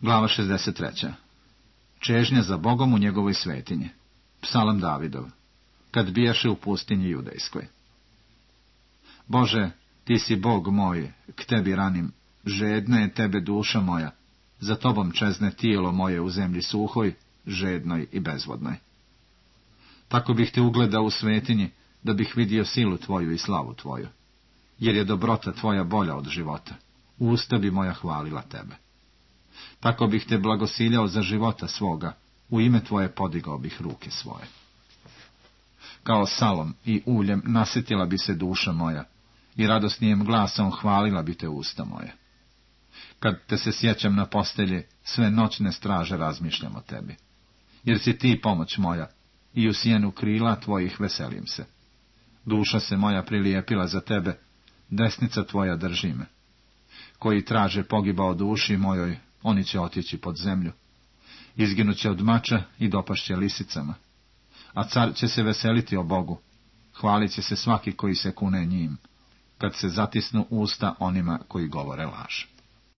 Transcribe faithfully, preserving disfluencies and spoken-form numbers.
Glava šezdeset treća. Čežnja za Bogom u njegovoj svetinji. Psalam Davidov. Kad bijaše u pustinji judejskoj. Bože, ti si Bog moj, k tebi ranim, žedna je tebe duša moja, za tobom čezne tijelo moje u zemlji suhoj, žednoj i bezvodnoj. Tako bih te ugledao u svetinji, da bih vidio silu tvoju i slavu tvoju, jer je dobrota tvoja bolja od života, usta bi moja hvalila tebe. Tako bih te blagosiljao za života svoga, u ime tvoje podigao bih ruke svoje. Kao salom i uljem nasitila bi se duša moja, i radosnijem glasom hvalila bi te usta moje. Kad te se sjećam na postelji, sve noćne straže razmišljam o tebi, jer si ti pomoć moja, i u sjenu krila tvojih veselim se. Duša se moja prilijepila za tebe, desnica tvoja drži me. Koji traže pogiba o duši mojoj, oni će otići pod zemlju. Izginuće od mača i dopašće lisicama. A car će se veseliti o Bogu, hvalit će se svaki koji se kune njim, kad se zatisnu usta onima koji govore laž.